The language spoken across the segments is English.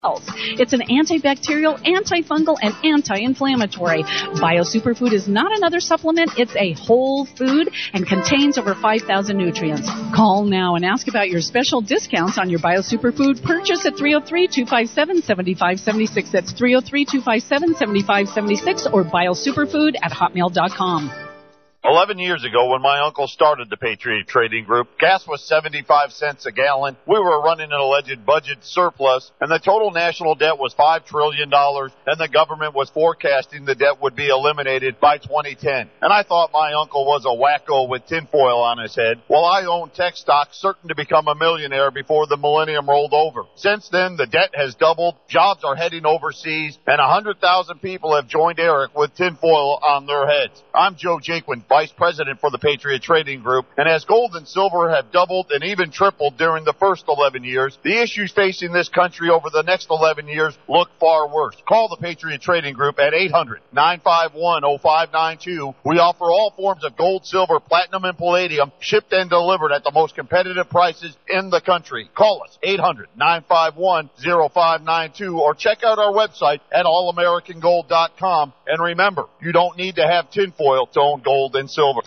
It's an antibacterial, antifungal, and anti-inflammatory. BioSuperfood is not another supplement. It's a whole food and contains over 5,000 nutrients. Call now and ask about your special discounts on your BioSuperfood purchase at 303-257-7576. That's 303-257-7576 or biosuperfood@hotmail.com. 11 years ago, when my uncle started the Patriot Trading Group, gas was 75 cents a gallon. We were running an alleged budget surplus, and the total national debt was $5 trillion, and the government was forecasting the debt would be eliminated by 2010. And I thought my uncle was a wacko with tinfoil on his head. Well, I owned tech stocks, certain to become a millionaire before the millennium rolled over. Since then, the debt has doubled, jobs are heading overseas, and 100,000 people have joined Eric with tinfoil on their heads. I'm Joe Jaquin, Vice President for the Patriot Trading Group, and as gold and silver have doubled and even tripled during the first 11 years, the issues facing this country over the next 11 years look far worse. Call the Patriot Trading Group at 800-951-0592. We offer all forms of gold, silver, platinum, and palladium, shipped and delivered at the most competitive prices in the country. Call us, 800-951-0592, or check out our website at allamericangold.com. And remember, you don't need to have tinfoil to own gold and silver.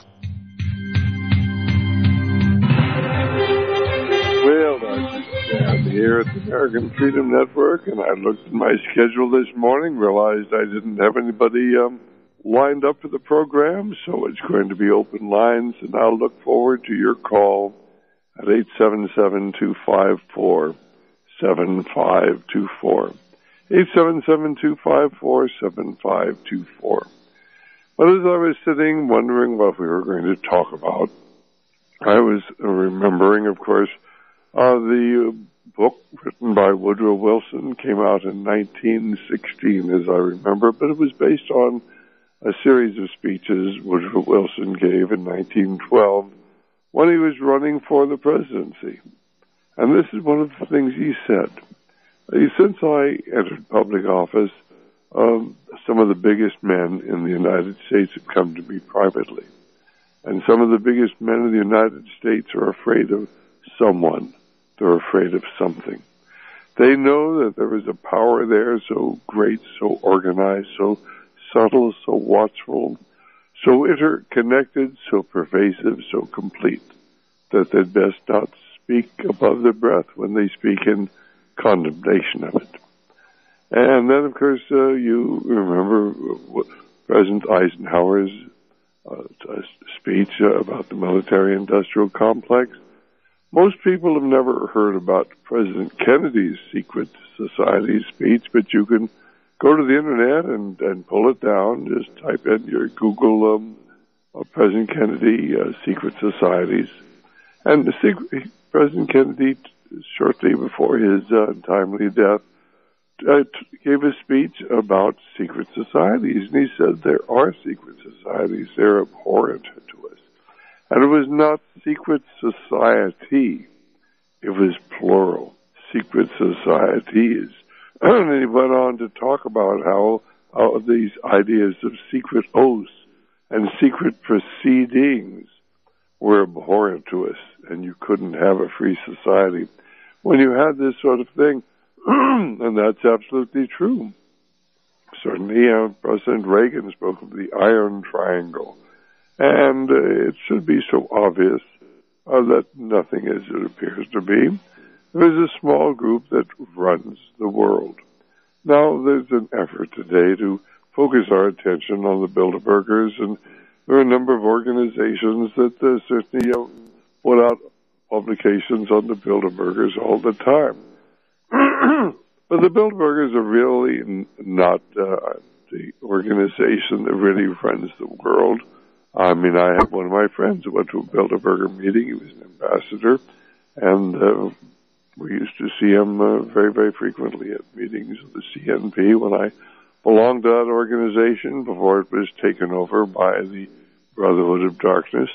Well, I'm here at the American Freedom Network, and I looked at my schedule this morning, realized I didn't have anybody lined up for the program, so it's going to be open lines, and I'll look forward to your call at 877-254-7524. 877-254-7524. But as I was sitting wondering what we were going to talk about, I was remembering, of course, the book written by Woodrow Wilson came out in 1916, as I remember, but it was based on a series of speeches Woodrow Wilson gave in 1912 when he was running for the presidency. And this is one of the things he said. Since I entered public office, some of the biggest men in the United States have come to me privately. And some of the biggest men in the United States are afraid of someone. They're afraid of something. They know that there is a power there so great, so organized, so subtle, so watchful, so interconnected, so pervasive, so complete, that they'd best not speak above their breath when they speak in condemnation of it. And then, of course, you remember President Eisenhower's speech about the military-industrial complex. Most people have never heard about President Kennedy's secret society speech, but you can go to the Internet and pull it down. Just type in your Google President Kennedy secret societies. And President Kennedy, shortly before his untimely death, gave a speech about secret societies, and he said there are secret societies. They're abhorrent to us. And it was not secret society. It was plural. Secret societies. And he went on to talk about how these ideas of secret oaths and secret proceedings were abhorrent to us, and you couldn't have a free society when you had this sort of thing. And that's absolutely true. Certainly, President Reagan spoke of the Iron Triangle. And it should be so obvious that nothing is it appears to be. There's a small group that runs the world. Now, there's an effort today to focus our attention on the Bilderbergers, and there are a number of organizations that certainly put out publications on the Bilderbergers all the time. But the Bilderbergers are really not the organization that really runs the world. I mean, I have one of my friends who went to a Bilderberger meeting. He was an ambassador, and we used to see him very, very frequently at meetings of the CNP when I belonged to that organization before it was taken over by the Brotherhood of Darkness.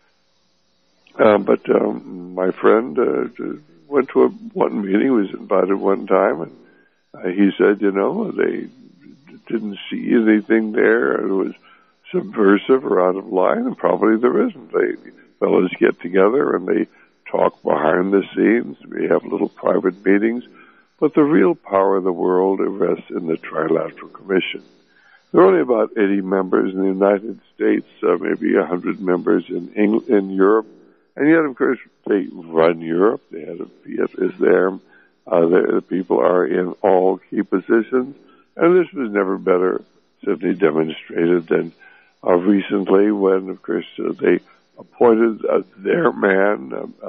But my friend went to one meeting, was invited one time, and he said, they didn't see anything there. It was subversive or out of line, and probably there isn't. Fellows get together and they talk behind the scenes. We have little private meetings. But the real power of the world rests in the Trilateral Commission. There are only about 80 members in the United States, maybe 100 members in Europe, and yet, of course, they run Europe. The head of Fiat is there. The people are in all key positions, and this was never better certainly demonstrated than recently when, of course, they appointed their man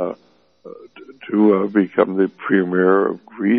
to become the premier of Greece,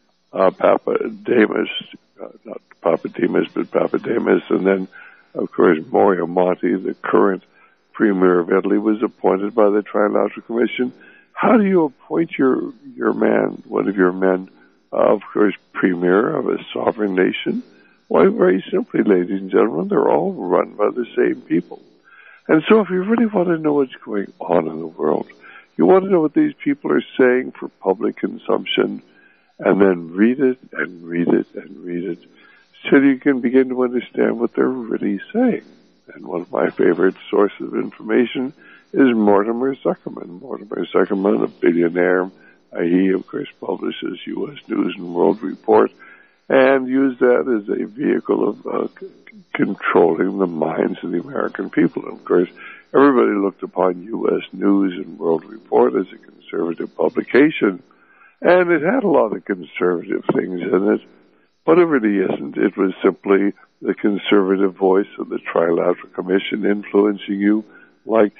Papademos, not Papademos, but Papademos, and then, of course, Mario Monti, the current premier of Italy, was appointed by the Trilateral Commission. How do you appoint your man, one of your men, of course, premier of a sovereign nation? Why, very simply, ladies and gentlemen, they're all run by the same people. And so if you really want to know what's going on in the world, you want to know what these people are saying for public consumption, and then read it and read it and read it, so you can begin to understand what they're really saying. And one of my favorite sources of information is Mortimer Zuckerman. Mortimer Zuckerman, a billionaire, he, of course, publishes U.S. News and World Report, and used that as a vehicle of controlling the minds of the American people. And of course, everybody looked upon U.S. News and World Report as a conservative publication, and it had a lot of conservative things in it, but it really isn't. It was simply the conservative voice of the Trilateral Commission influencing you, like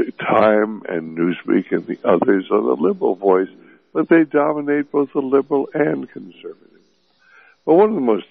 Time and Newsweek and the others are the liberal voice, but they dominate both the liberal and conservative. But one of the most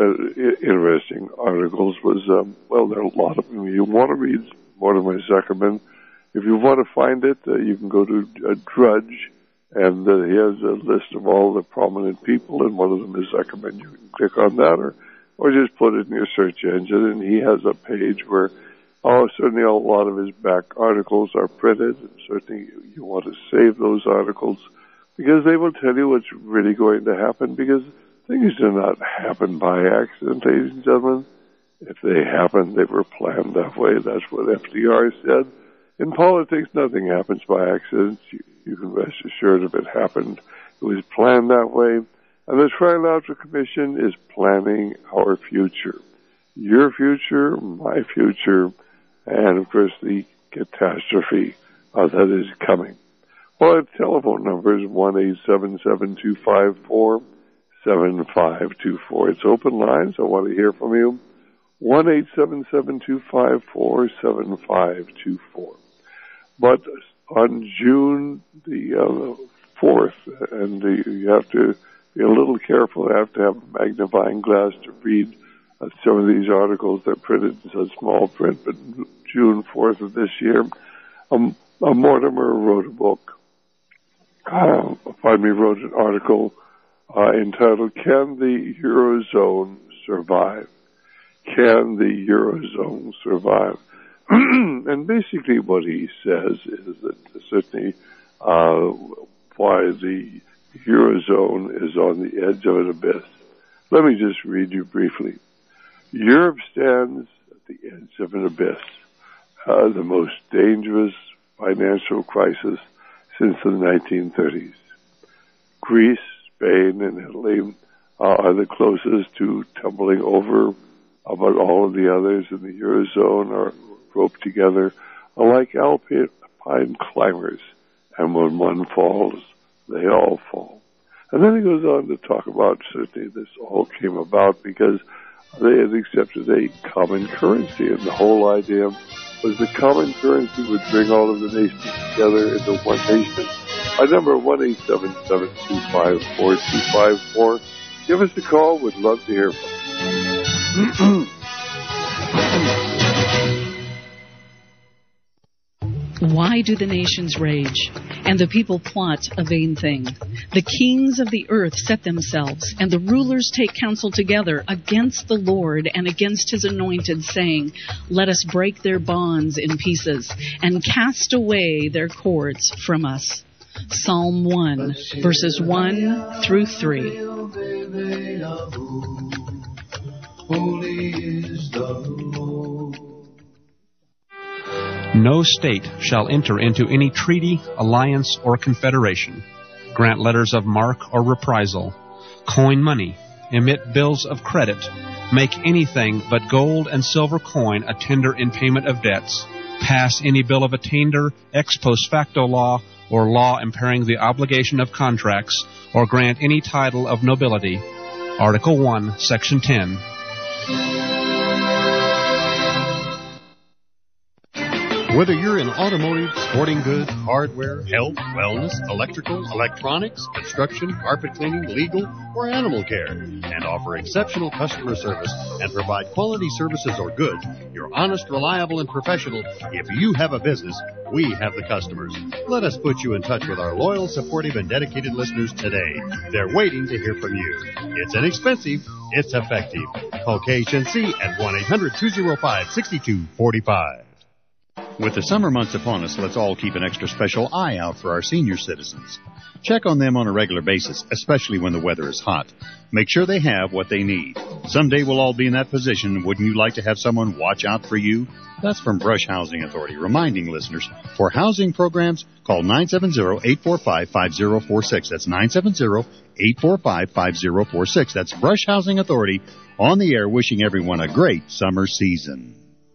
interesting articles was, well, there are a lot of them. You want to read Mortimer Zuckerman. If you want to find it, you can go to Drudge, and he has a list of all the prominent people, and one of them is Zuckerman. You can click on that, or just put it in your search engine, and he has a page where, certainly a lot of his back articles are printed, and certainly you want to save those articles, because they will tell you what's really going to happen, because things do not happen by accident, ladies and gentlemen. If they happen, they were planned that way. That's what FDR said. In politics, nothing happens by accident. You can rest assured if it happened, it was planned that way. And the Trilateral Commission is planning our future. Your future, my future, and of course the catastrophe that is coming. Well, our telephone number is 1-877-254-7524. It's open lines. I want to hear from you. 1-877-254-7524. But on June the 4th, and you have to be a little careful. You have to have a magnifying glass to read some of these articles. They're printed in such small print, but June 4th of this year, Mortimer wrote a book. Wrote an article entitled, "Can the Eurozone Survive? Can the Eurozone Survive?" And basically what he says is that certainly why the Eurozone is on the edge of an abyss. Let me just read you briefly. Europe stands at the edge of an abyss, the most dangerous financial crisis since the 1930s. Greece, Spain, and Italy are the closest to tumbling over, but all of the others in the Eurozone are roped together like alpine climbers, and when one falls, they all fall. And then he goes on to talk about, certainly this all came about because they had accepted a common currency, and the whole idea was the common currency would bring all of the nations together into one nation. Our number 1-877-254-254. Give us a call. We'd love to hear from you. Why do the nations rage, and the people plot a vain thing? The kings of the earth set themselves, and the rulers take counsel together against the Lord and against his anointed, saying, "Let us break their bonds in pieces, and cast away their cords from us." Psalm 1, verses 1 through 3. Holy is the Lord. No state shall enter into any treaty, alliance, or confederation, grant letters of marque or reprisal, coin money, emit bills of credit, make anything but gold and silver coin a tender in payment of debts, pass any bill of attainder, ex post facto law, or law impairing the obligation of contracts, or grant any title of nobility. Article 1, Section 10. Whether you're in automotive, sporting goods, hardware, health, wellness, electrical, electronics, construction, carpet cleaning, legal, or animal care, and offer exceptional customer service and provide quality services or goods, you're honest, reliable, and professional. If you have a business, we have the customers. Let us put you in touch with our loyal, supportive, and dedicated listeners today. They're waiting to hear from you. It's inexpensive. It's effective. Call KHNC at 1-800-205-6245. With the summer months upon us, let's all keep an extra special eye out for our senior citizens. Check on them on a regular basis, especially when the weather is hot. Make sure they have what they need. Someday we'll all be in that position. Wouldn't you like to have someone watch out for you? That's from Brush Housing Authority, reminding listeners, for housing programs, call 970-845-5046. That's 970-845-5046. That's Brush Housing Authority on the air, wishing everyone a great summer season.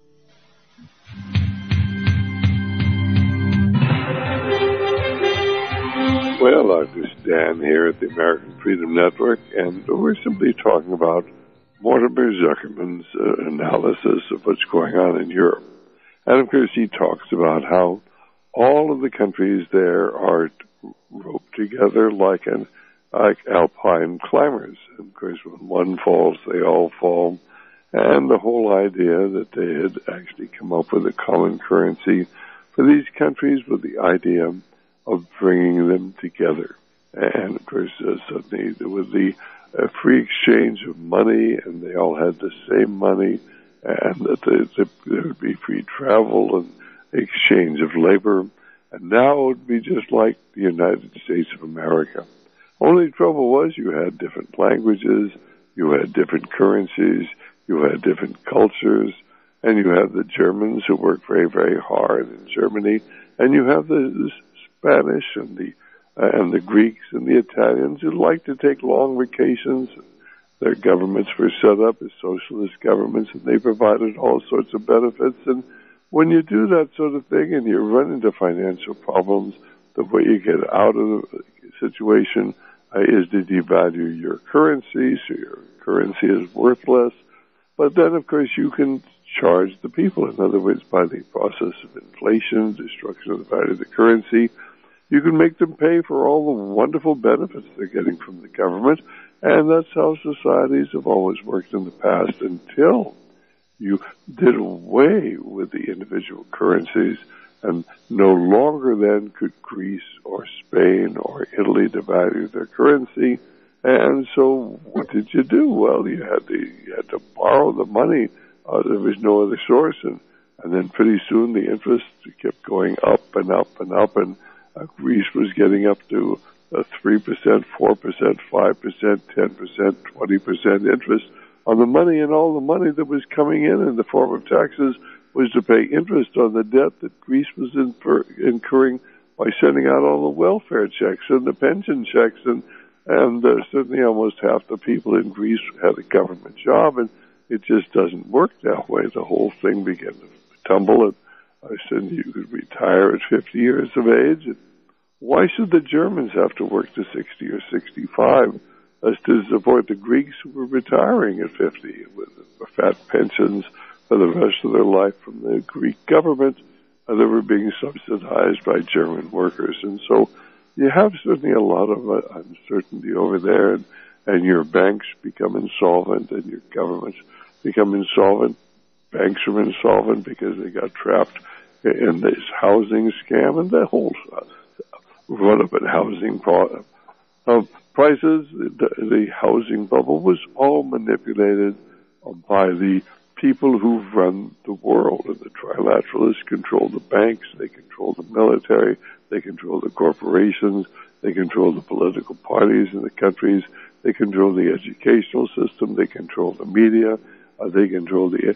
Well, this is Dan here at the American Freedom Network, and we're simply talking about Mortimer Zuckerman's analysis of what's going on in Europe. And, of course, he talks about how all of the countries there are roped together like alpine climbers. And, of course, when one falls, they all fall. And the whole idea that they had actually come up with a common currency for these countries with the idea of bringing them together. And, of course, suddenly there was the free exchange of money, and they all had the same money, and that there would be free travel and exchange of labor. And now it would be just like the United States of America. Only trouble was you had different languages, you had different currencies, you had different cultures, and you have the Germans who work very, very hard in Germany, and you have the Spanish and the Greeks and the Italians who like to take long vacations. Their governments were set up as socialist governments, and they provided all sorts of benefits. And when you do that sort of thing and you run into financial problems, the way you get out of the situation is to devalue your currency, so your currency is worthless. But then, of course, you can charge the people. In other words, by the process of inflation, destruction of the value of the currency, you can make them pay for all the wonderful benefits they're getting from the government. And that's how societies have always worked in the past until you did away with the individual currencies, and no longer then could Greece or Spain or Italy devalue their currency. And so what did you do? Well, you had to borrow the money. There was no other source. And then pretty soon the interest kept going up and up and up, and Greece was getting up to 3%, 4%, 5%, 10%, 20% interest on the money, and all the money that was coming in the form of taxes was to pay interest on the debt that Greece was incurring by sending out all the welfare checks and the pension checks, and certainly almost half the people in Greece had a government job, and it just doesn't work that way. The whole thing began to tumble, and I said you could retire at 50 years of age. And why should the Germans have to work to 60 or 65 as to support the Greeks who were retiring at 50 with fat pensions for the rest of their life from the Greek government? They were being subsidized by German workers. And so you have certainly a lot of uncertainty over there, and your banks become insolvent and your governments become insolvent. Banks are insolvent because they got trapped in this housing scam, and the whole run-up in housing prices. The housing bubble was all manipulated by the people who run the world, and the trilateralists control the banks, they control the military, they control the corporations, they control the political parties in the countries, they control the educational system, they control the media, they control the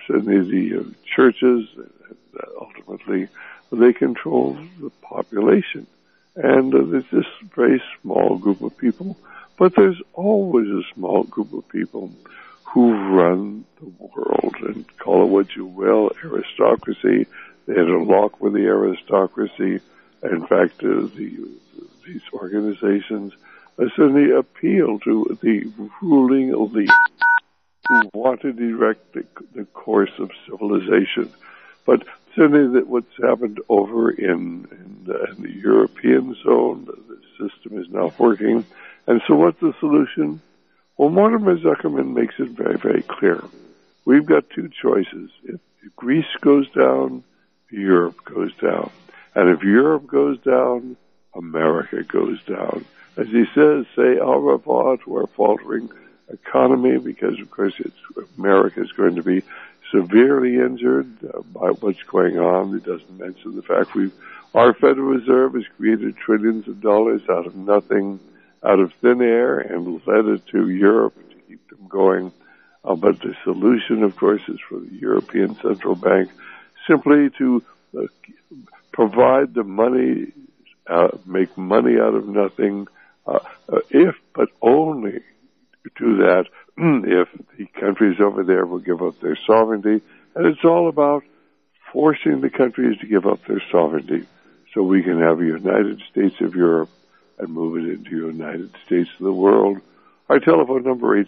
churches, and ultimately they control the population. And there's this very small group of people But there's always a small group of people who run the world, and call it what you will, aristocracy. They had a lock with the aristocracy. In fact, these organizations certainly appeal to the ruling elite who want to direct the course of civilization. But certainly that what's happened over in the European zone, the system is not working. And so what's the solution? Well, Mortimer Zuckerman makes it very, very clear. We've got two choices. If Greece goes down, Europe goes down. And if Europe goes down, America goes down. As he says, say au revoir to our faltering economy, because, of course, America is going to be severely injured by what's going on. He doesn't mention the fact our Federal Reserve has created trillions of dollars out of nothing, out of thin air, and led it to Europe to keep them going. But the solution, of course, is for the European Central Bank simply to provide the money, make money out of nothing, if, but only do that if the countries over there will give up their sovereignty. And it's all about forcing the countries to give up their sovereignty so we can have a United States of Europe and move it into United States of the world. Our telephone number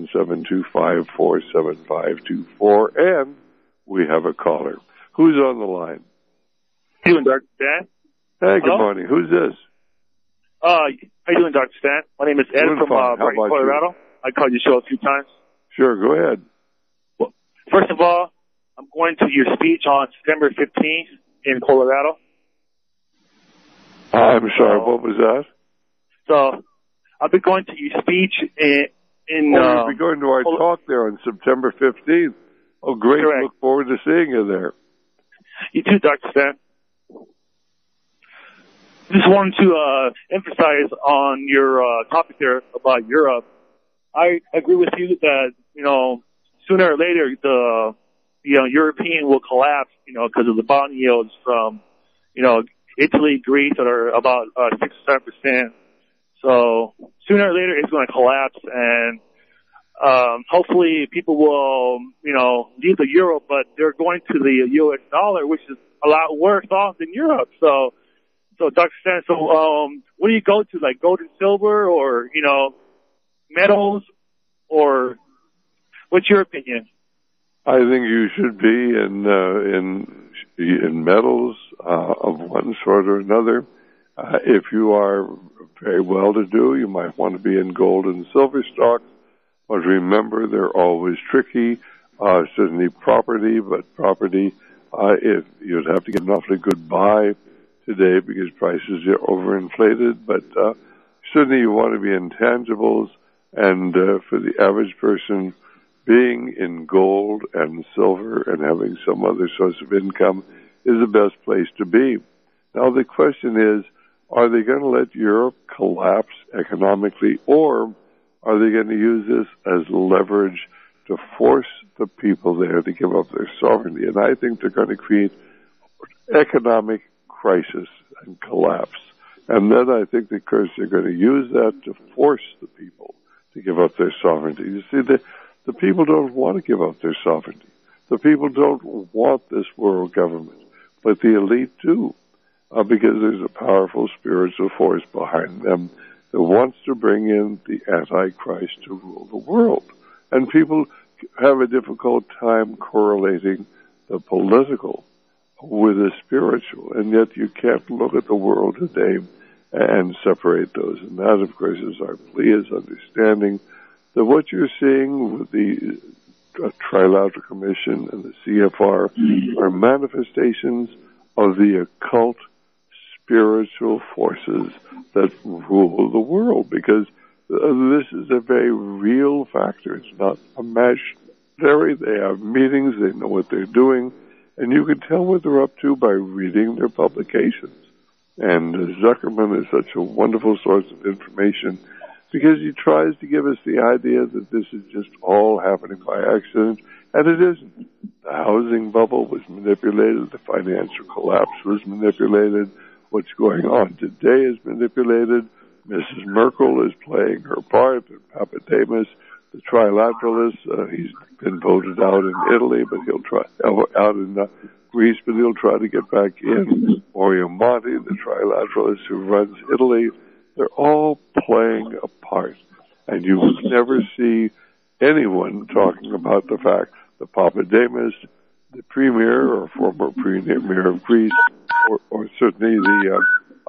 877-254-7524, and we have a caller. Who's on the line? How you doing, Dr. Stan? Hey, good morning. Who's this? How you doing, Dr. Stan? My name is Ed from Brighton, Colorado. I called your show a few times. Sure, go ahead. Well, first of all, I'm going to your speech on September 15th in Colorado. I'm sorry, what was that? So, I'll be going to your speech you'll be going to our talk there on September 15th. Oh, great. Correct. Look forward to seeing you there. You too, Dr. Stan. Just wanted to emphasize on your topic there about Europe. I agree with you that, sooner or later the European will collapse, because of the bond yields from, Italy, Greece that are about 6 or 7%. So sooner or later it's going to collapse, and hopefully people will, leave the euro, but they're going to the U.S. dollar, which is a lot worse off than Europe. So Dr. Stan, what do you go to, like gold and silver, or, metals, or what's your opinion? I think you should be in metals of one sort or another. If you are very well-to-do, you might want to be in gold and silver stocks. But remember, they're always tricky. Certainly property, if you'd have to get an awfully good buy today because prices are overinflated. But certainly you want to be in intangibles, and for the average person, being in gold and silver and having some other source of income is the best place to be. Now the question is, are they going to let Europe collapse economically, or are they going to use this as leverage to force the people there to give up their sovereignty? And I think they're going to create economic crisis and collapse. And then I think, of course, they're going to use that to force the people to give up their sovereignty. You see, the people don't want to give up their sovereignty. The people don't want this world government, but the elite do, because there's a powerful spiritual force behind them that wants to bring in the Antichrist to rule the world. And people have a difficult time correlating the political with the spiritual, and yet you can't look at the world today and separate those. And that, of course, is our plea, is understanding that what you're seeing with the Trilateral Commission and the CFR are manifestations of the occult spiritual forces that rule the world, because this is a very real factor. It's not imaginary. They have meetings. They know what they're doing. And you can tell what they're up to by reading their publications. And Zuckerman is such a wonderful source of information because he tries to give us the idea that this is just all happening by accident, and it isn't. The housing bubble was manipulated. The financial collapse was manipulated. What's going on today is manipulated. Mrs. Merkel is playing her part, and Papademos, the trilateralist, he's been voted out in Italy, but he'll try out in Greece, but he'll try to get back in. Mario Monti, the trilateralist who runs Italy, they're all playing a part. And you will never see anyone talking about the fact that Papademos, the premier or former premier of Greece, or certainly the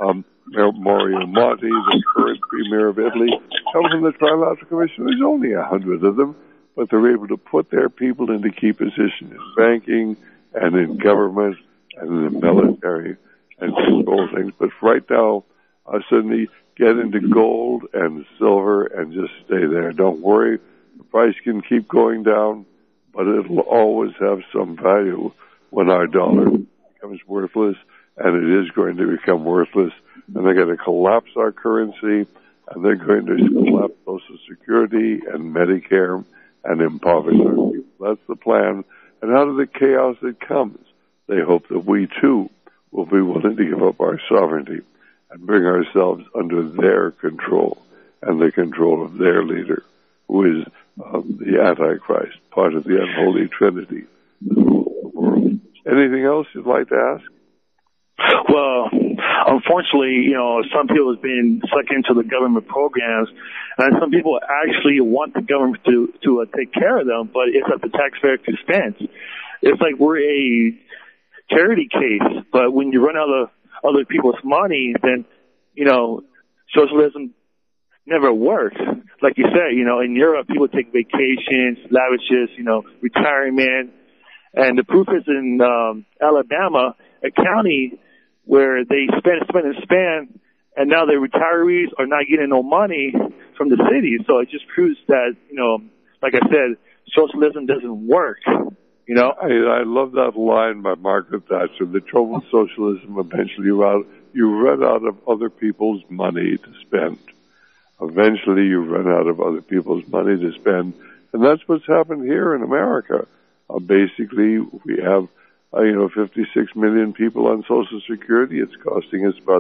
Mario Monti, the current premier of Italy, come from the Trilateral Commission. There's only 100 of them, but they're able to put their people into key positions in banking and in government and in the military and control things. But right now, suddenly get into gold and silver and just stay there. Don't worry. The price can keep going down, but it'll always have some value when our dollar becomes worthless, and it is going to become worthless. And they're going to collapse our currency, and they're going to collapse Social Security and Medicare and impoverish our people. That's the plan. And out of the chaos that comes, they hope that we, too, will be willing to give up our sovereignty and bring ourselves under their control and the control of their leader, who is the Antichrist, part of the unholy trinity that rules the world. Anything else you'd like to ask? Well, unfortunately, some people have been sucked into the government programs, and some people actually want the government to take care of them, but it's at the taxpayer's expense. It's like we're a charity case, but when you run out of other people's money, then, socialism never works. Like you said, in Europe, people take vacations, lavishes, retirement, and the proof is in Alabama, a county where they spend, and now their retirees are not getting no money from the city. So it just proves that, like I said, socialism doesn't work. I love that line by Margaret Thatcher. The trouble with socialism, eventually you run out of other people's money to spend. Eventually you run out of other people's money to spend. And that's what's happened here in America. Basically, we have 56 million people on Social Security. It's costing us about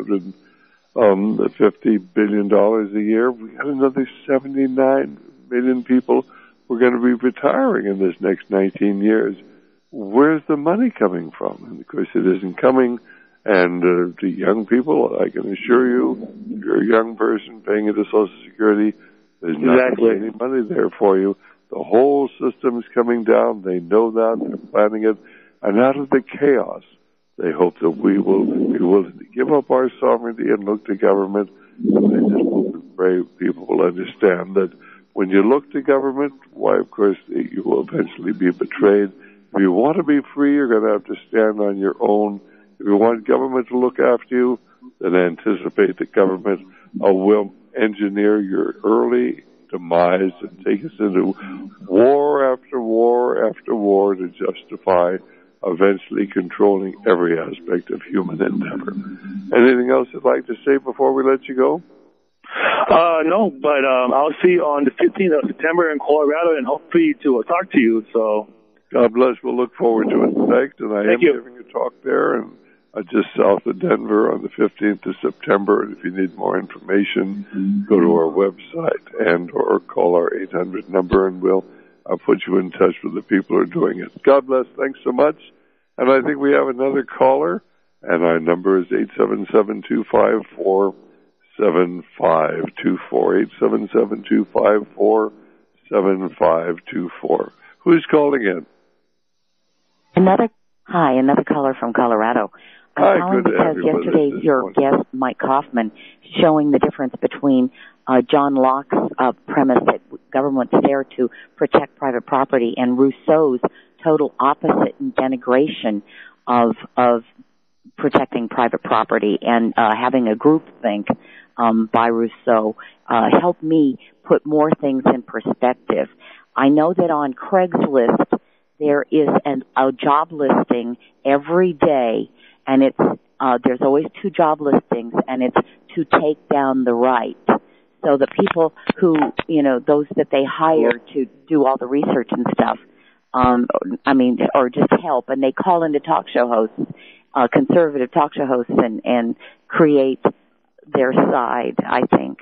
$650 billion a year. We got another 79 million people who are going to be retiring in this next 19 years. Where's the money coming from? And of course, it isn't coming. And the young people, I can assure you, if you're a young person paying into Social Security, there's not any money there for you. The whole system's coming down. They know that. They're planning it. And out of the chaos, they hope that we will be willing to give up our sovereignty and look to government. And they just hope that people will understand that when you look to government, why, of course, you will eventually be betrayed. If you want to be free, you're going to have to stand on your own. If you want government to look after you, then anticipate that government will engineer your early demise and take us into war after war after war to justify eventually controlling every aspect of human endeavor. Anything else you'd like to say before we let you go? No, but I'll see you on the 15th of September in Colorado, and hopefully to talk to you. So, God bless. We'll look forward to it. Thanks. And I am giving a talk there, and just south of Denver on the 15th of September. And if you need more information, go to our website and or call our 800 number, and I'll put you in touch with the people who are doing it. God bless. Thanks so much. And I think we have another caller, and our number is 877-254-7524, 877-254-7524. Who's calling in? Another caller from Colorado. I'm calling because yesterday your guest, Mike Kaufman, showing the difference between John Locke's premise that government's there to protect private property and Rousseau's total opposite and denigration of protecting private property, and having a groupthink by Rousseau helped me put more things in perspective. I know that on Craigslist there is a job listing every day, and it's there's always 2 job listings, and it's to take down the right. So the people who, those that they hire to do all the research and stuff, or just help, and they call into talk show hosts, conservative talk show hosts, and create their side, I think.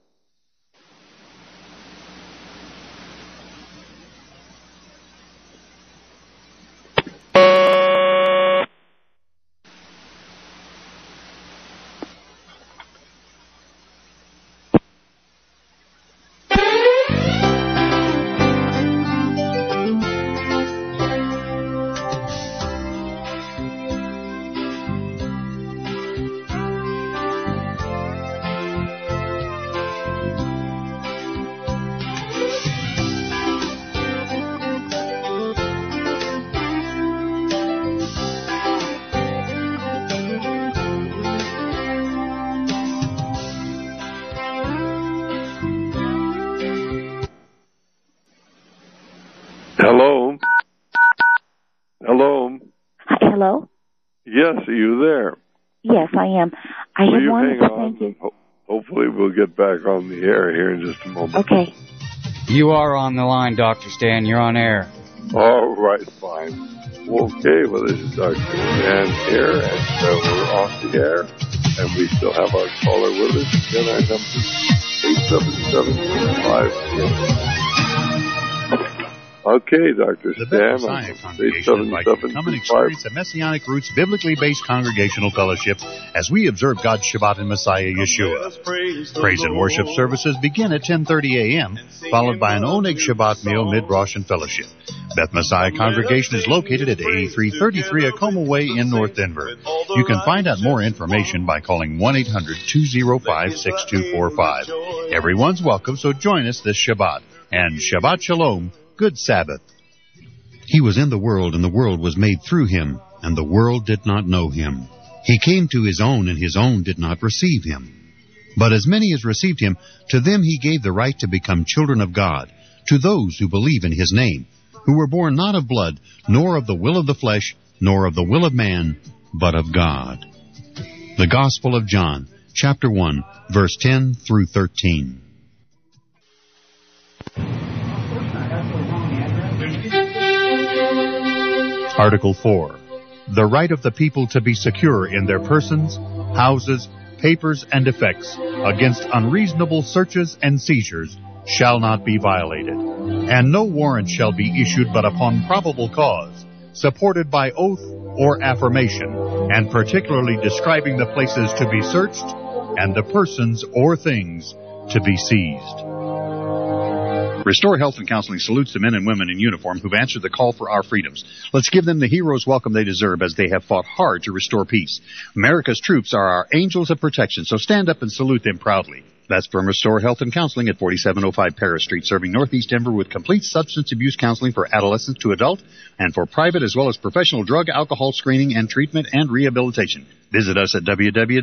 Hello? Hello? Hi, hello? Yes, are you there? Yes, I am. I had wanted to thank you. Hopefully we'll get back on the air here in just a moment. Okay. You are on the line, Dr. Stan. You're on air. All right, fine. Okay, well, this is Dr. Stan here, and we're off the air, and we still have our caller with us. Again, our number is 877-5. Okay, Dr. The Stan. Beth Messiah Congregation invite you to come and experience a Messianic Roots biblically-based congregational fellowship as we observe God's Shabbat in Messiah Yeshua. Praise and worship services begin at 10:30 a.m., followed by an Oneg Shabbat meal mid-Rosh and fellowship. Beth Messiah Congregation is located at 8333 Acoma Way in North Denver. You can find out more information by calling 1-800-205-6245. Everyone's welcome, so join us this Shabbat. And Shabbat Shalom. Good Sabbath. He was in the world, and the world was made through him, and the world did not know him. He came to his own, and his own did not receive him. But as many as received him, to them he gave the right to become children of God, to those who believe in his name, who were born not of blood, nor of the will of the flesh, nor of the will of man, but of God. The Gospel of John, chapter 1, verse 10 through 13. Article 4. The right of the people to be secure in their persons, houses, papers, and effects against unreasonable searches and seizures shall not be violated, and no warrant shall be issued but upon probable cause, supported by oath or affirmation, and particularly describing the places to be searched and the persons or things to be seized. Restore Health and Counseling salutes the men and women in uniform who've answered the call for our freedoms. Let's give them the hero's welcome they deserve, as they have fought hard to restore peace. America's troops are our angels of protection, so stand up and salute them proudly. That's from Restore Health and Counseling at 4705 Paris Street, serving Northeast Denver with complete substance abuse counseling for adolescents to adult and for private as well as professional drug, alcohol screening and treatment and rehabilitation. Visit us at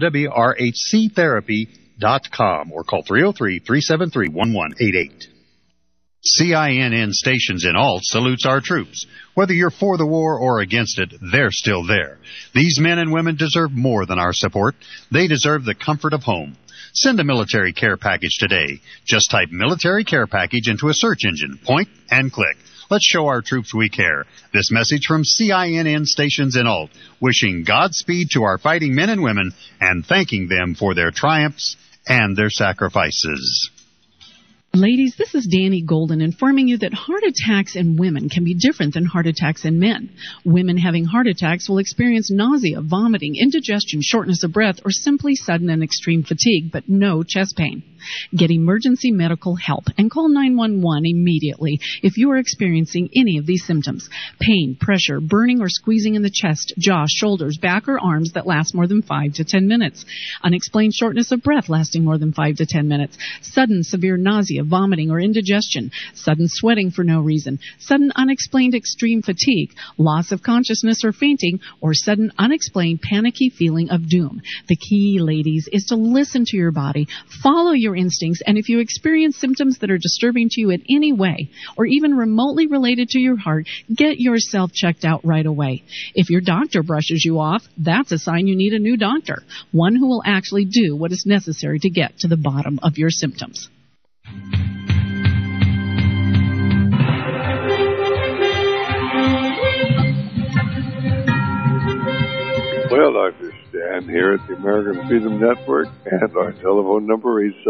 www.rhctherapy.com or call 303-373-1188. CINN Stations in Alt salutes our troops. Whether you're for the war or against it, they're still there. These men and women deserve more than our support. They deserve the comfort of home. Send a military care package today. Just type military care package into a search engine, point, and click. Let's show our troops we care. This message from CINN Stations in Alt, wishing Godspeed to our fighting men and women and thanking them for their triumphs and their sacrifices. Ladies, this is Danny Golden informing you that heart attacks in women can be different than heart attacks in men. Women having heart attacks will experience nausea, vomiting, indigestion, shortness of breath, or simply sudden and extreme fatigue, but no chest pain. Get emergency medical help and call 911 immediately if you are experiencing any of these symptoms. Pain, pressure, burning or squeezing in the chest, jaw, shoulders, back, or arms that last more than 5 to 10 minutes. Unexplained shortness of breath lasting more than 5 to 10 minutes. Sudden severe nausea, vomiting, or indigestion. Sudden sweating for no reason. Sudden unexplained extreme fatigue. Loss of consciousness or fainting. Or sudden unexplained panicky feeling of doom. The key, ladies, is to listen to your body. Follow your instincts, and if you experience symptoms that are disturbing to you in any way or even remotely related to your heart, get yourself checked out right away. If your doctor brushes you off, that's a sign you need a new doctor, one who will actually do what is necessary to get to the bottom of your symptoms. Well, Dr. Stan, line here at the American Freedom Network, and our telephone number is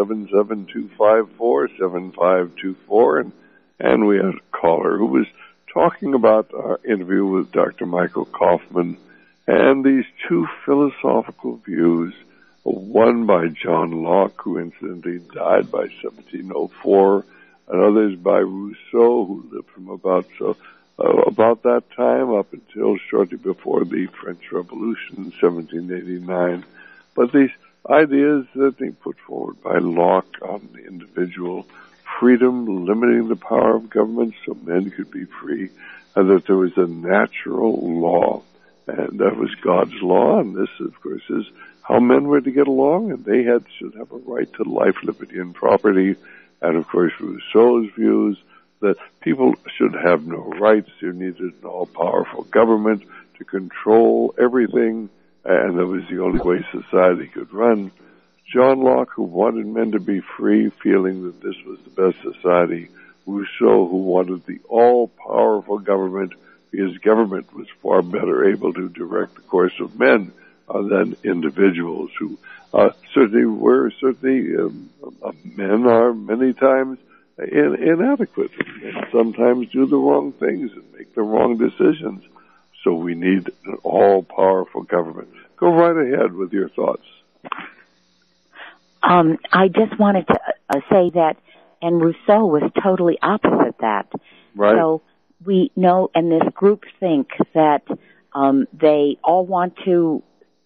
877-254-7524. And we had a caller who was talking about our interview with Dr. Michael Kaufman and these two philosophical views, one by John Locke, who incidentally died by 1704, and others by Rousseau, who lived from about that time up until shortly before the French Revolution in 1789. But these ideas that they put forward by Locke on the individual freedom, limiting the power of government so men could be free, and that there was a natural law, and that was God's law, and this, of course, is how men were to get along, and they should have a right to life, liberty, and property. And, of course, Rousseau's views that people should have no rights. You needed an all-powerful government to control everything, and that was the only way society could run. John Locke, who wanted men to be free, feeling that this was the best society. Rousseau, who wanted the all-powerful government, because government was far better able to direct the course of men than individuals, who men are many times inadequate and sometimes do the wrong things and make the wrong decisions. So we need an all-powerful government. Go right ahead with your thoughts. I just wanted to say that, and Rousseau was totally opposite that. Right. So we know, and this group think that they all want to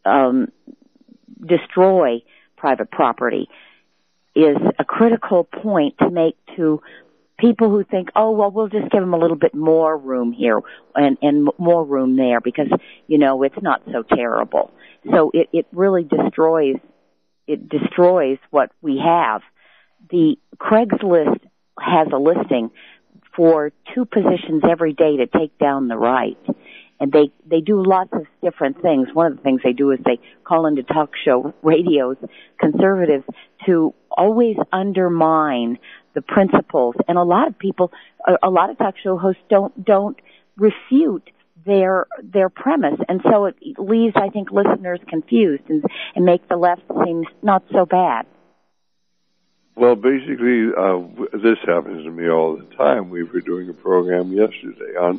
destroy private property is a critical point to make to people who think, oh, well, we'll just give them a little bit more room here and more room there because, it's not so terrible. So it really destroys what we have. The Craigslist has a listing for 2 positions every day to take down the right. And they do lots of different things. One of the things they do is they call into talk show radios, conservatives, to always undermine the principles. And a lot of talk show hosts don't refute their premise. And so it leaves, I think, listeners confused and make the left seem not so bad. Well, basically, this happens to me all the time. We were doing a program yesterday on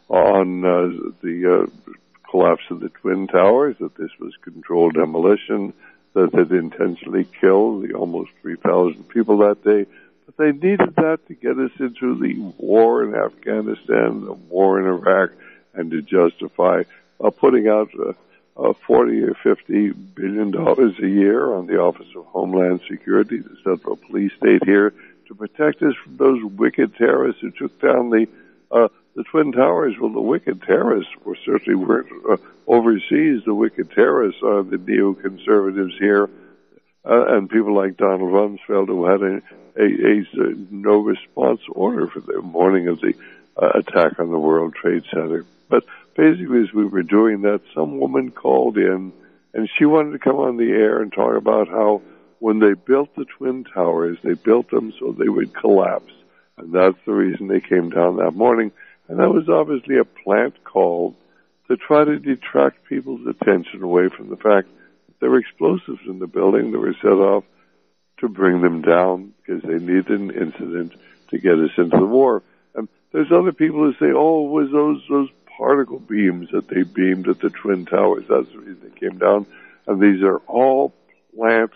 the collapse of the Twin Towers, that this was controlled demolition, that it intentionally killed the almost 3,000 people that day. But they needed that to get us into the war in Afghanistan, the war in Iraq, and to justify putting out $40 or $50 billion a year on the Office of Homeland Security, the Central Police State here, to protect us from those wicked terrorists who took down the Twin Towers. Well, the wicked terrorists weren't overseas. The wicked terrorists are the neoconservatives here, and people like Donald Rumsfeld, who had a no response order for the morning of the attack on the World Trade Center. But basically, as we were doing that, some woman called in, and she wanted to come on the air and talk about how when they built the Twin Towers, they built them so they would collapse. And that's the reason they came down that morning. And that was obviously a plant call to try to detract people's attention away from the fact that there were explosives in the building that were set off to bring them down because they needed an incident to get us into the war. And there's other people who say, oh, it was those particle beams that they beamed at the Twin Towers. That's the reason they came down. And these are all plant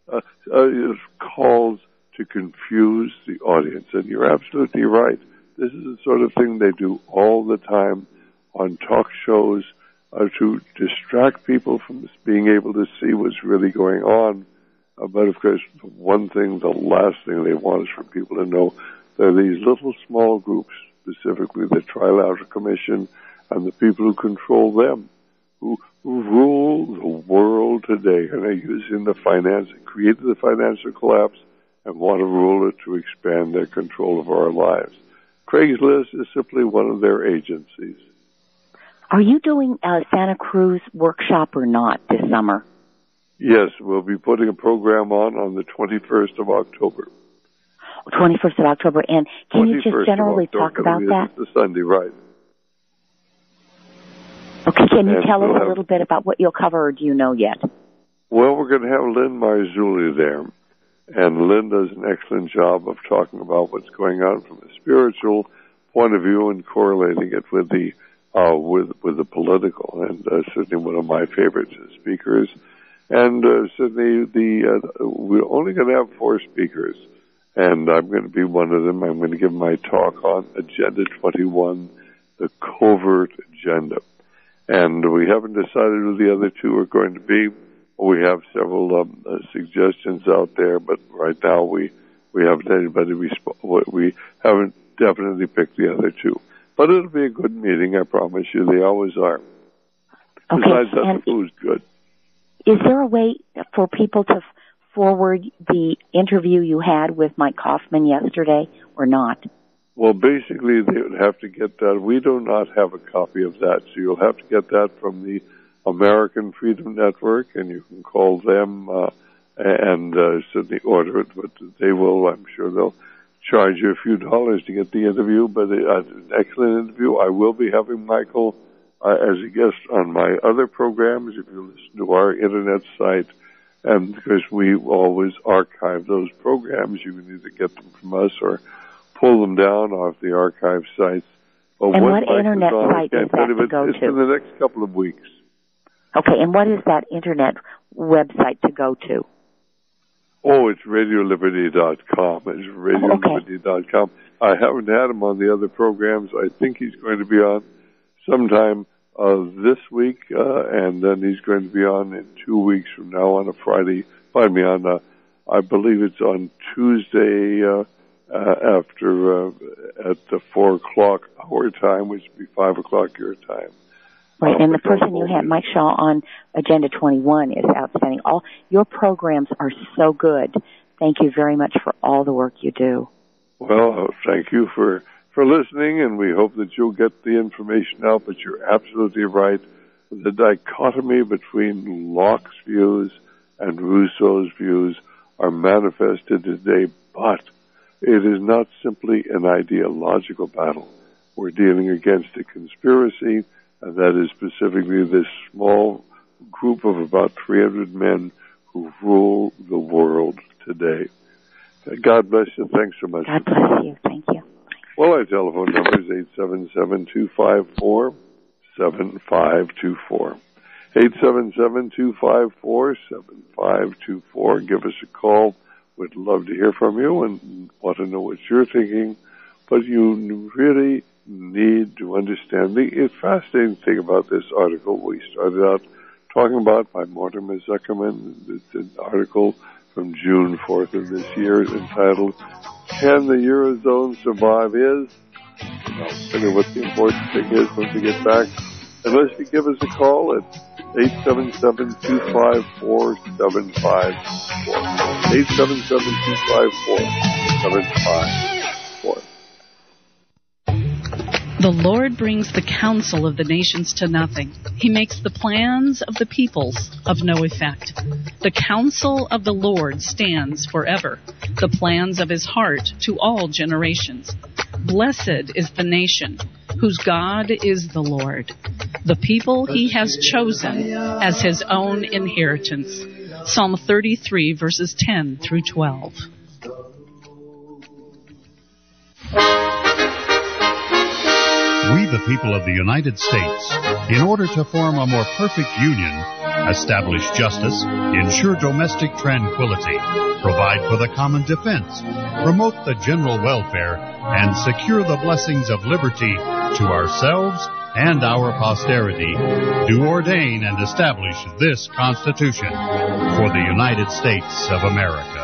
calls to confuse the audience. And you're absolutely right. This is the sort of thing they do all the time on talk shows to distract people from being able to see what's really going on. But, of course, the last thing they want is for people to know there are these little small groups, specifically the Trilateral Commission and the people who control them, who rule the world today, and are using created the financial collapse and want to rule it to expand their control of our lives. Craigslist is simply one of their agencies. Are you doing a Santa Cruz workshop or not this summer? Yes, we'll be putting a program on the 21st of October. 21st of October. And can you just generally talk about that? It's the Sunday, right. Okay, can you tell us a little bit about what you'll cover, or do you know yet? Well, we're going to have Lynn Marzulli there. And Lynn does an excellent job of talking about what's going on from a spiritual point of view and correlating it with the political. And certainly one of my favorite speakers. And certainly we're only going to have 4 speakers, and I'm going to be one of them. I'm going to give my talk on Agenda 21, the covert agenda. And we haven't decided who the other 2 are going to be. We have several suggestions out there, but right now we haven't anybody we haven't definitely picked the other 2. But it'll be a good meeting, I promise you. They always are. Okay. Besides that, the food's good. Is there a way for people to forward the interview you had with Mike Kaufman yesterday or not? Well, basically, they would have to get that. We do not have a copy of that, so you'll have to get that from the American Freedom Network, and you can call them and certainly order it. But they will, I'm sure they'll charge you a few dollars to get the interview, but an excellent interview. I will be having Michael as a guest on my other programs, if you listen to our internet site, and because we always archive those programs, you can either get them from us or pull them down off the archive sites. And what internet site is that to go to? It's in the next couple of weeks. Okay, and what is that internet website to go to? Oh, it's RadioLiberty.com. It's RadioLiberty.com. Okay. I haven't had him on the other programs. I think he's going to be on sometime this week, and then he's going to be on in 2 weeks from now on a Friday. I believe it's on Tuesday after at 4 o'clock our time, which would be 5 o'clock your time. Right, and the person you had, Mike Shaw, on Agenda 21 is outstanding. All your programs are so good. Thank you very much for all the work you do. Well, thank you for listening, and we hope that you'll get the information out, but you're absolutely right. The dichotomy between Locke's views and Rousseau's views are manifested today, but it is not simply an ideological battle. We're dealing against a conspiracy, and that is specifically this small group of about 300 men who rule the world today. God bless you. Thanks so much. God bless you. Thank you. Well, our telephone number is 877-254-7524. 877-254-7524. Give us a call. We'd love to hear from you and want to know what you're thinking. But you really need to understand the fascinating thing about this article we started out talking about by Mortimer Zuckerman. It's an article from June 4th of this year entitled, Can the Eurozone Survive? I'll tell you what the important thing is when we get back. Unless you give us a call at 877-254-7524. 877-254-7524. The Lord brings the counsel of the nations to nothing. He makes the plans of the peoples of no effect. The counsel of the Lord stands forever, the plans of his heart to all generations. Blessed is the nation whose God is the Lord, the people he has chosen as his own inheritance. Psalm 33, verses 10 through 12. We, the people of the United States, in order to form a more perfect union, establish justice, ensure domestic tranquility, provide for the common defense, promote the general welfare, and secure the blessings of liberty to ourselves and our posterity, do ordain and establish this Constitution for the United States of America.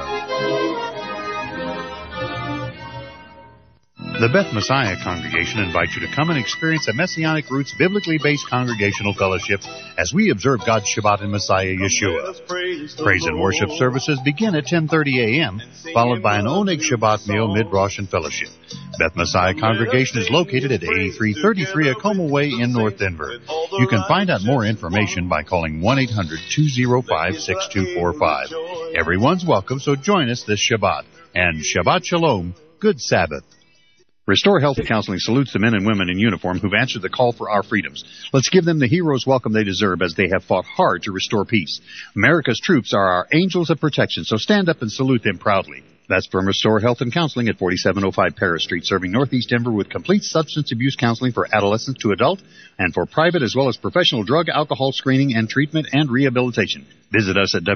The Beth Messiah Congregation invites you to come and experience a Messianic Roots biblically based congregational fellowship as we observe God's Shabbat in Messiah Yeshua. Praise and worship services begin at 10:30 a.m., followed by an Oneg Shabbat meal, mid-Rosh, and fellowship. Beth Messiah Congregation is located at 8333 Acoma Way in North Denver. You can find out more information by calling 1-800-205-6245. Everyone's welcome, so join us this Shabbat. And Shabbat Shalom, good Sabbath. Restore Health Counseling salutes the men and women in uniform who've answered the call for our freedoms. Let's give them the hero's welcome they deserve as they have fought hard to restore peace. America's troops are our angels of protection, so stand up and salute them proudly. That's from Restore Health and Counseling at 4705 Paris Street, serving Northeast Denver with complete substance abuse counseling for adolescent to adult and for private as well as professional drug, alcohol screening and treatment and rehabilitation. Visit us at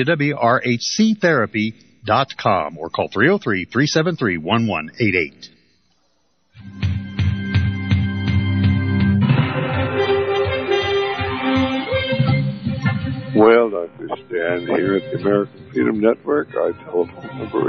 www.rhctherapy.com or call 303-373-1188. Well, Dr. Stan here at the American Freedom Network. Our telephone number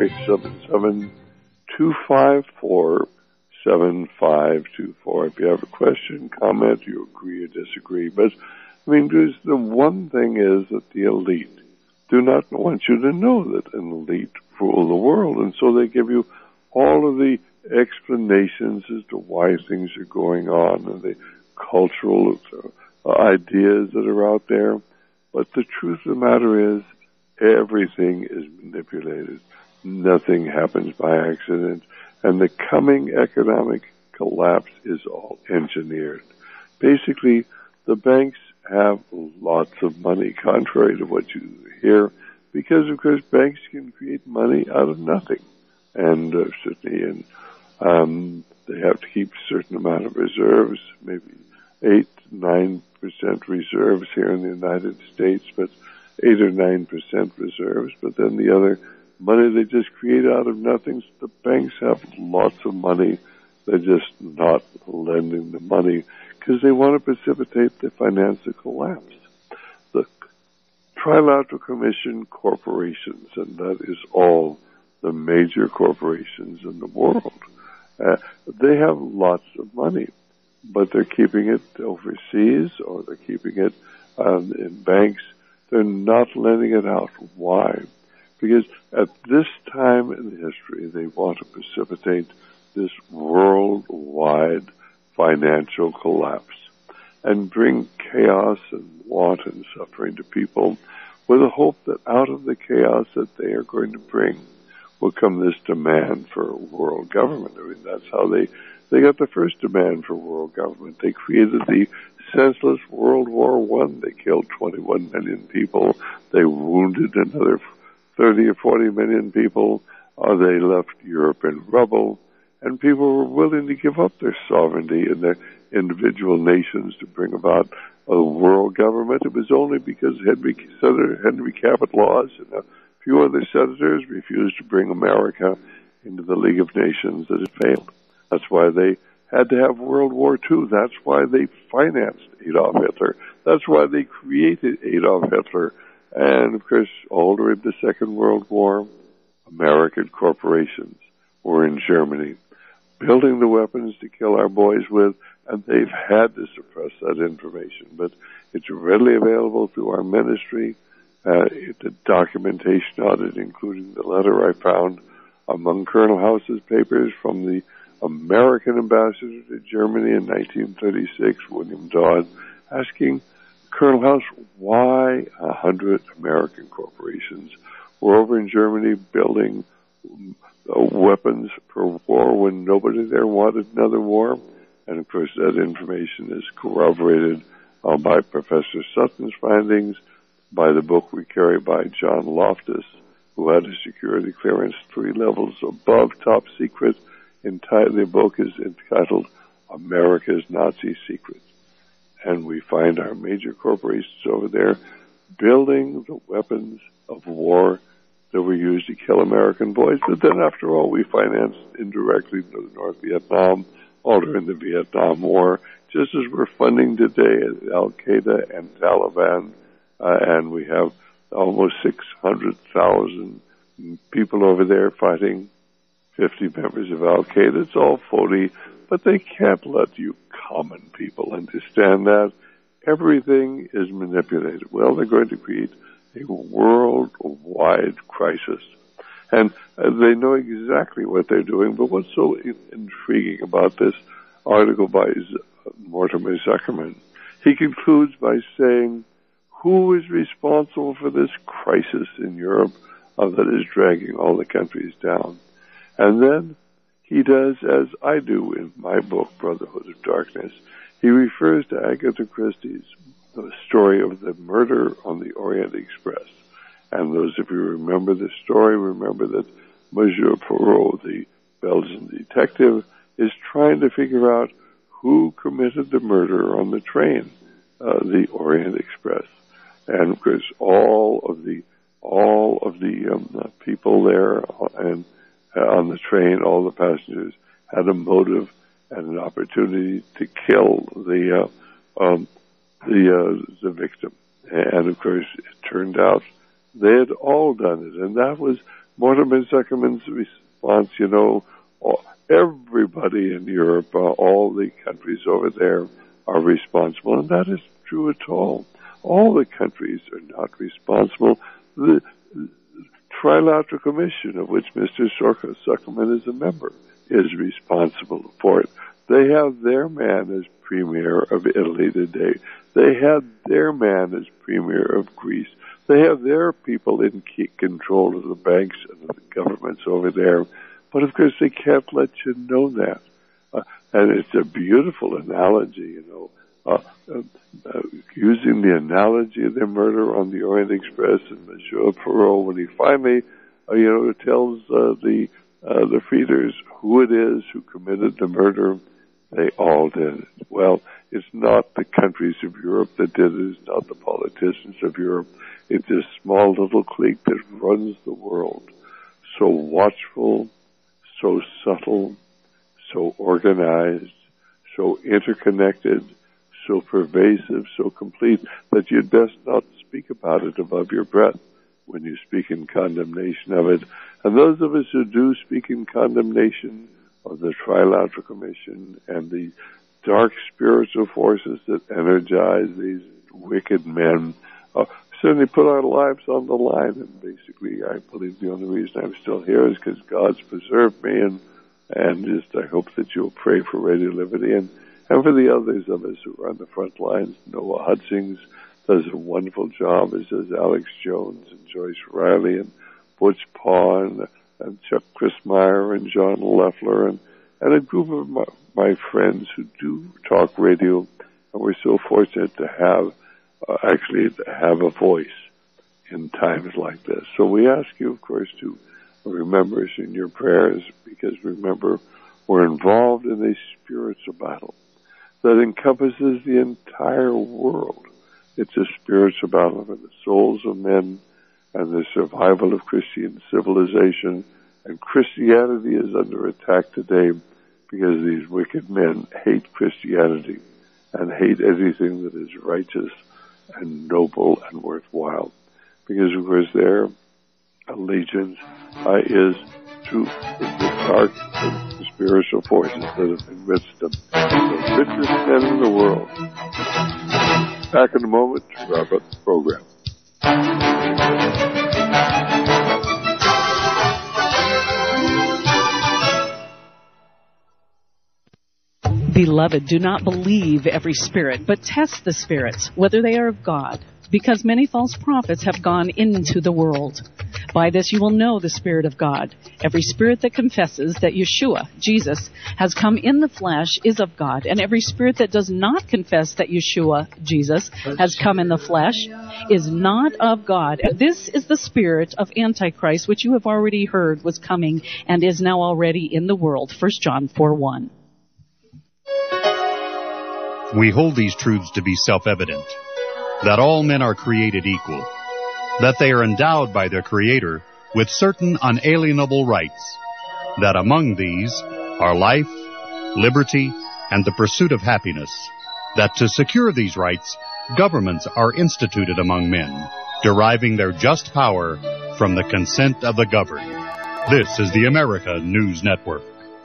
877-254-7524. If you have a question, comment, you agree or disagree. But, I mean, the one thing is that the elite do not want you to know that an elite rule the world. And so they give you all of the explanations as to why things are going on and the cultural ideas that are out there. But the truth of the matter is, everything is manipulated. Nothing happens by accident. And the coming economic collapse is all engineered. Basically, the banks have lots of money, contrary to what you hear, because, of course, banks can create money out of nothing. And certainly, they have to keep a certain amount of reserves, maybe 8-9% reserves here in the United States, but 8 or 9% reserves. But then the other money they just create out of nothing. The banks have lots of money. They're just not lending the money because they want to precipitate the financial collapse. The Trilateral Commission corporations, and that is all the major corporations in the world, they have lots of money, but they're keeping it overseas or they're keeping it in banks. They're not lending it out. Why? Because at this time in history, they want to precipitate this worldwide financial collapse and bring chaos and want and suffering to people with the hope that out of the chaos that they are going to bring will come this demand for world government. I mean, that's how they got the first demand for world government. They created the senseless World War I. They killed 21 million people. They wounded another 30 or 40 million people. They left Europe in rubble. And people were willing to give up their sovereignty in their individual nations to bring about a world government. It was only because Senator Henry Cabot Lodge and a few other senators refused to bring America into the League of Nations that it failed. That's why they had to have World War II. That's why they financed Adolf Hitler. That's why they created Adolf Hitler. And, of course, all during the Second World War, American corporations were in Germany building the weapons to kill our boys with, and they've had to suppress that information. But it's readily available through our ministry. The documentation on it, including the letter I found among Colonel House's papers from the American ambassador to Germany in 1936, William Dodd, asking Colonel House why 100 American corporations were over in Germany building weapons for war when nobody there wanted another war. And, of course, that information is corroborated by Professor Sutton's findings, by the book we carry by John Loftus, who had a security clearance 3 levels above top secret. The book is entitled America's Nazi Secrets. And we find our major corporations over there building the weapons of war that were used to kill American boys. But then, after all, we financed indirectly the North Vietnam, all during the Vietnam War, just as we're funding today Al-Qaeda and Taliban. And we have almost 600,000 people over there fighting 50 members of Al-Qaeda. It's all phony, but they can't let you common people understand that. Everything is manipulated. Well, they're going to create a worldwide crisis. And they know exactly what they're doing, but what's so intriguing about this article by Mortimer Zuckerman, he concludes by saying, who is responsible for this crisis in Europe that is dragging all the countries down? And then he does as I do in my book, Brotherhood of Darkness. He refers to Agatha Christie's story of the murder on the Orient Express. And those of you who remember the story, remember that Monsieur Poirot, the Belgian detective, is trying to figure out who committed the murder on the train, the Orient Express. And of course, all of the people there and on the train, all the passengers had a motive and an opportunity to kill the victim. And of course, it turned out they had all done it, and that was Mortimer Zuckerman's response. You know, everybody in Europe, all the countries over there are responsible, and that is true at all. All the countries are not responsible. The Trilateral Commission, of which Mr. Zuckerman is a member, is responsible for it. They have their man as premier of Italy today. They had their man as premier of Greece. They have their people in control of the banks and the governments over there. But of course, they can't let you know that. And it's a beautiful analogy, you know, using the analogy of the murder on the Orient Express and Monsieur Poirot when he finally, tells the feeders who it is who committed the murder. They all did it. Well, it's not the countries of Europe that did it. It's not the politicians of Europe. It's a small little clique that runs the world. So watchful, so subtle, so organized, so interconnected, so pervasive, so complete that you'd best not speak about it above your breath when you speak in condemnation of it. And those of us who do speak in condemnation of the Trilateral Commission and the dark spiritual forces that energize these wicked men, certainly put our lives on the line. And basically, I believe the only reason I'm still here is because God's preserved me, and just I hope that you'll pray for Radio Liberty and for the others of us who are on the front lines. Noah Hutchings does a wonderful job, as does Alex Jones and Joyce Riley and Butch Paw and Chuck Christmeyer and John Leffler and a group of my friends who do talk radio, and we're so fortunate to have a voice in times like this. So we ask you, of course, to remember us in your prayers, because remember, we're involved in a spiritual battle that encompasses the entire world. It's a spiritual battle for the souls of men and the survival of Christian civilization. And Christianity is under attack today because these wicked men hate Christianity and hate everything that is righteous and noble and worthwhile. Because, of course, their allegiance is to the dark and spiritual forces that have enriched them. The richest men in the world. Back in a moment to wrap up the program. Beloved, do not believe every spirit, but test the spirits, whether they are of God, because many false prophets have gone into the world. By this you will know the Spirit of God. Every spirit that confesses that Yeshua, Jesus, has come in the flesh is of God, and every spirit that does not confess that Yeshua, Jesus, has come in the flesh is not of God. This is the spirit of Antichrist, which you have already heard was coming and is now already in the world. 1 John 4:1. We hold these truths to be self-evident, that all men are created equal, that they are endowed by their Creator with certain unalienable rights, that among these are life, liberty, and the pursuit of happiness, that to secure these rights, governments are instituted among men, deriving their just power from the consent of the governed. This is the America News Network.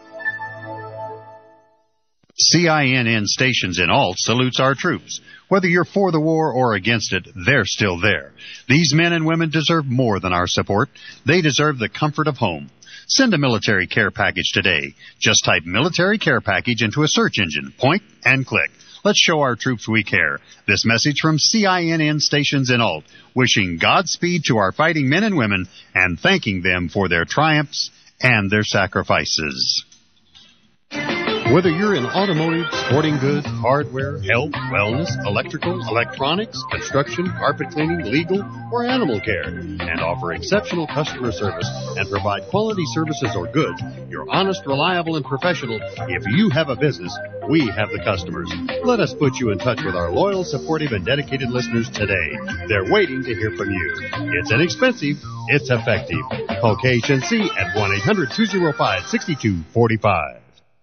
CINN Stations in Alt salutes our troops. Whether you're for the war or against it, they're still there. These men and women deserve more than our support. They deserve the comfort of home. Send a military care package today. Just type military care package into a search engine. Point and click. Let's show our troops we care. This message from CINN Stations in Alt, wishing Godspeed to our fighting men and women and thanking them for their triumphs and their sacrifices. Whether you're in automotive, sporting goods, hardware, health, wellness, electrical, electronics, construction, carpet cleaning, legal, or animal care, and offer exceptional customer service and provide quality services or goods, you're honest, reliable, and professional. If you have a business, we have the customers. Let us put you in touch with our loyal, supportive, and dedicated listeners today. They're waiting to hear from you. It's inexpensive. It's effective. Call KHNC at 1-800-205-6245.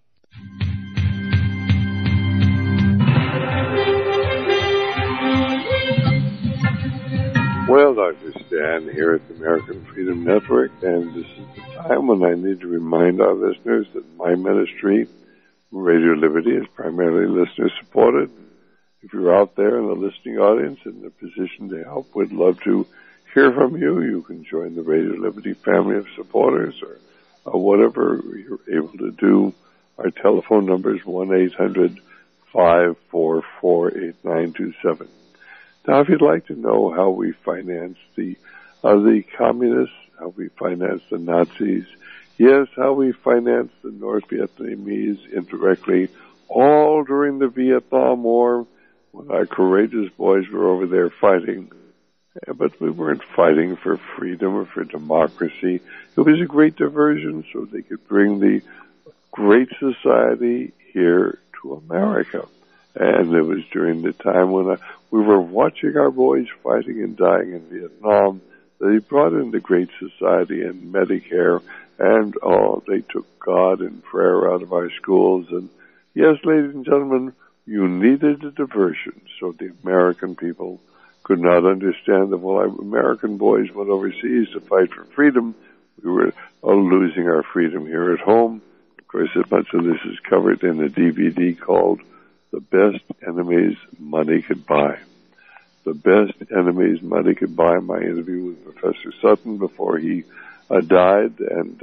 Well, Dr. Stan here at the American Freedom Network, and this is the time when I need to remind our listeners that my ministry, Radio Liberty, is primarily listener-supported. If you're out there in the listening audience in a position to help, we'd love to hear from you. You can join the Radio Liberty family of supporters or whatever you're able to do. Our telephone number is 1-800-544-8927. Now, if you'd like to know how we finance the communists, how we finance the Nazis, yes, how we finance the North Vietnamese indirectly, all during the Vietnam War, when our courageous boys were over there fighting. But we weren't fighting for freedom or for democracy. It was a great diversion so they could bring the great society here to America. And it was during the time when we were watching our boys fighting and dying in Vietnam that he brought in the Great Society and Medicare, and they took God and prayer out of our schools. And yes, ladies and gentlemen, you needed a diversion so the American people could not understand that while our American boys went overseas to fight for freedom, we were losing our freedom here at home. Of course, much of this is covered in a DVD called The Best Enemies Money Could Buy. The Best Enemies Money Could Buy, my interview with Professor Sutton before he died, and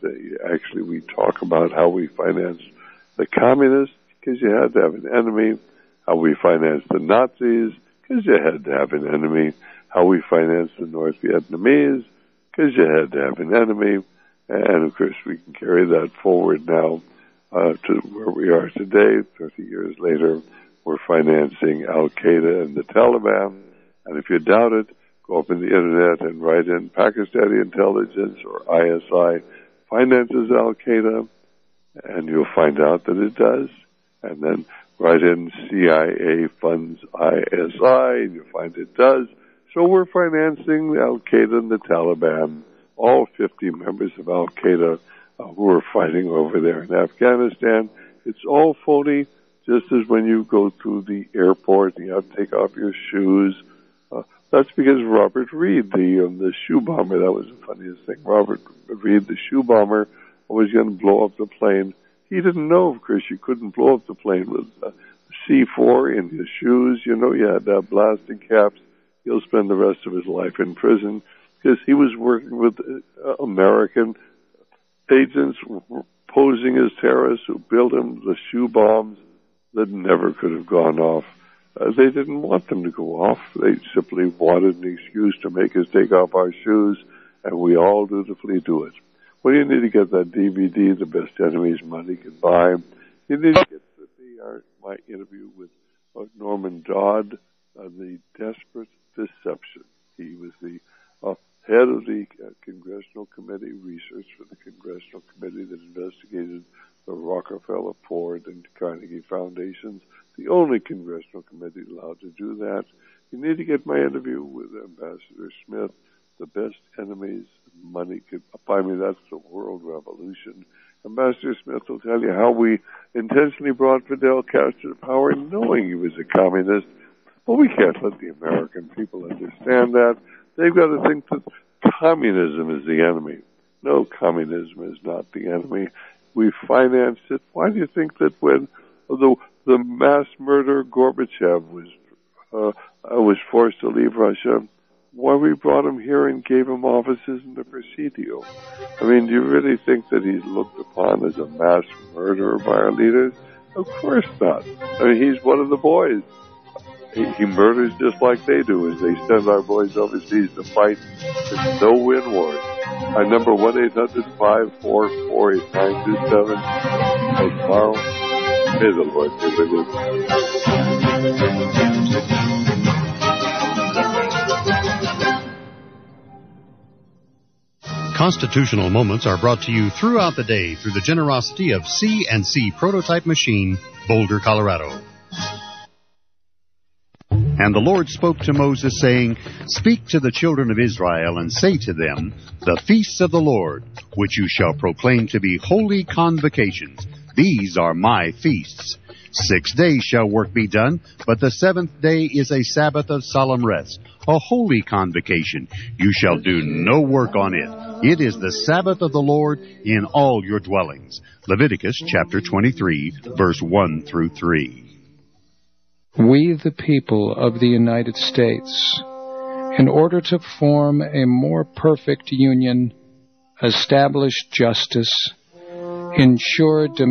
we talk about how we financed the communists, because you had to have an enemy, how we financed the Nazis, because you had to have an enemy, how we financed the North Vietnamese, because you had to have an enemy, and of course we can carry that forward now to where we are today, 30 years later. We're financing Al-Qaeda and the Taliban. And if you doubt it, go up in the Internet and write in Pakistani intelligence or ISI finances Al-Qaeda, and you'll find out that it does. And then write in CIA funds ISI, and you'll find it does. So we're financing Al-Qaeda and the Taliban, all 50 members of Al-Qaeda who are fighting over there in Afghanistan. It's all phony, just as when you go through the airport and you have to take off your shoes. That's because Robert Reed, the shoe bomber, that was the funniest thing. Robert Reed, the shoe bomber, was going to blow up the plane. He didn't know, of course, you couldn't blow up the plane with C4 in his shoes. You know, you had to have blasting caps. He'll spend the rest of his life in prison because he was working with American agents posing as terrorists who built him the shoe bombs that never could have gone off. They didn't want them to go off. They simply wanted an excuse to make us take off our shoes, and we all dutifully do it. Well, you need to get that DVD, The Best Enemies Money Can Buy. You need to get my interview with Norman Dodd, The Desperate Deception. He was the head of the Congressional Committee, research for the Congressional Committee that investigated the Rockefeller, Ford, and Carnegie Foundations, the only Congressional Committee allowed to do that. You need to get my interview with Ambassador Smith, The Best Enemies Money Could Buy. That's the World Revolution. Ambassador Smith will tell you how we intentionally brought Fidel Castro to power knowing he was a communist. But we can't let the American people understand that. They've got to think that communism is the enemy. No, communism is not the enemy. We financed it. Why do you think that when the mass murderer Gorbachev was forced to leave Russia, why we brought him here and gave him offices in the Presidio? I mean, do you really think that he's looked upon as a mass murderer by our leaders? Of course not. I mean, he's one of the boys. He murders just like they do as they send our boys overseas to fight in no-win wars. Our number 1-800-544-8927. Tomorrow, May the Lord be with you. Constitutional Moments are brought to you throughout the day through the generosity of C&C Prototype Machine, Boulder, Colorado. And the Lord spoke to Moses, saying, Speak to the children of Israel, and say to them, The feasts of the Lord, which you shall proclaim to be holy convocations, these are my feasts. 6 days shall work be done, but the 7th day is a Sabbath of solemn rest, a holy convocation. You shall do no work on it. It is the Sabbath of the Lord in all your dwellings. Leviticus chapter 23, verse 1 through 3. We, the people of the United States, in order to form a more perfect union, establish justice, ensure